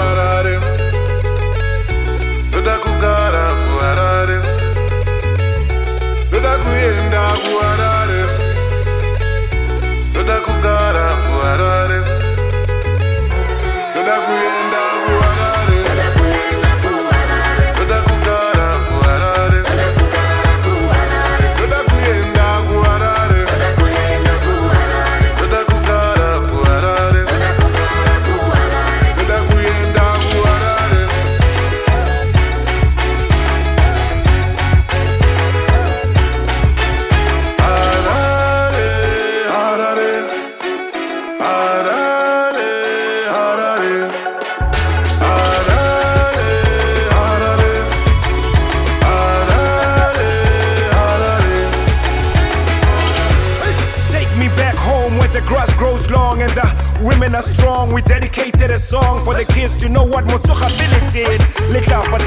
Harare. Ndoda kugara ku Harare. Ndoda kuyenda ku Harare. Ndoda kugara ku Harare. Ndoda kuyenda ku Harare. Ndoda kugara ku Harare. Ndoda kuyenda ku Harare. Ndoda kugara ku Harare. Ndoda kuyenda ku Harare. Harare, Harare, Harare, Harare, Harare, Harare, Harare. Take me back home where the grass grows long and the women are strong. We dedicated a song for the kids to know what Motsucha did. Lick up, but